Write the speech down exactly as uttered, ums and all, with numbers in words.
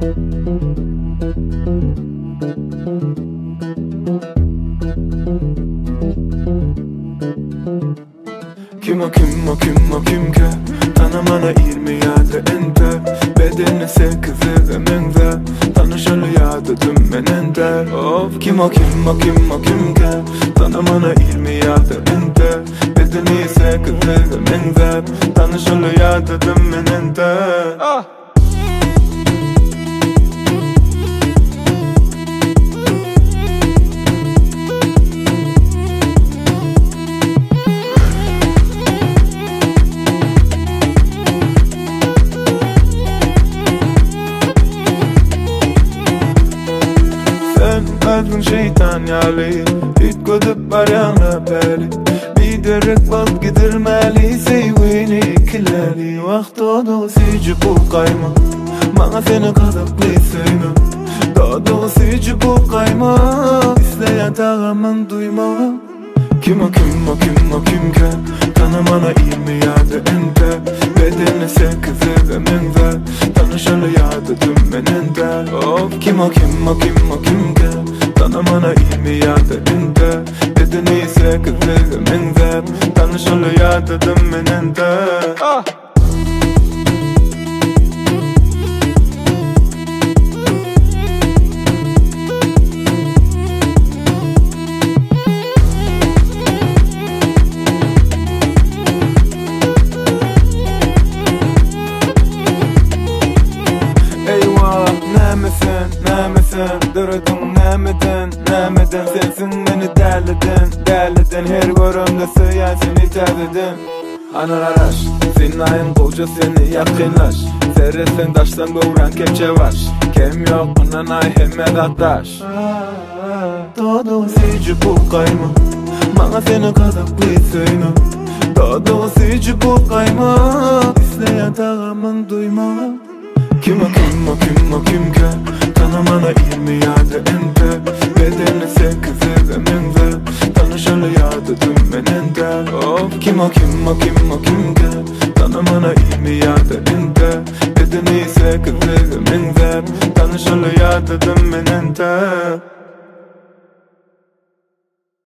Kim o kim o kim o kim ki tanımana yirmi yadı ente bedeni sekizi ve menze tanışalı yadı dümmenende. Of kim o kim o kim o kim ki tanımana yirmi yadı ente bedeni sekizi ve menze tanışalı yadı dümmenende. Ah kalbim şeytan yali hiç gödüp baryanla beli bir derek vaz gidirmeli sevini ikileli vakt doğdu sici bu kayma bana seni kadıklı söyle doğdu sici bu kayma isteyen tağımın duyma. Kim o kim o kim o kim ki tanımana yirmi yadı ente bedeni sekizi ve menze tanışalı yadı dümmeninde. Of kim o kim o kim o kim ki tanımana yirmi yadı ente bedeni sekizi ve menze tanışalı yadı dümmeninde. Ah Nämesen, döredin nämeden, nämeden sensin beni derledin, derledin her görümde söyen seni terdedin. Anar araş, senin ayın koca seni yakınlaş Serresen daştan doğuran kepçe var Kem yok bundan ay hemen ataş. Doğdu sici bu kayma bana seni kadıklı söyle doğdu sici bu kayma isteyen tağımın duyma. Kim o kim o kim o kim ki tanımana yirmi yadı ente bedeni sekizi ve menze tanışalı yadı dümmeninde. Of kim o kim o kim o kim ki tanımana yirmi yadı ente bedeni sekizi ve menze tanışalı yadı dümmeninde.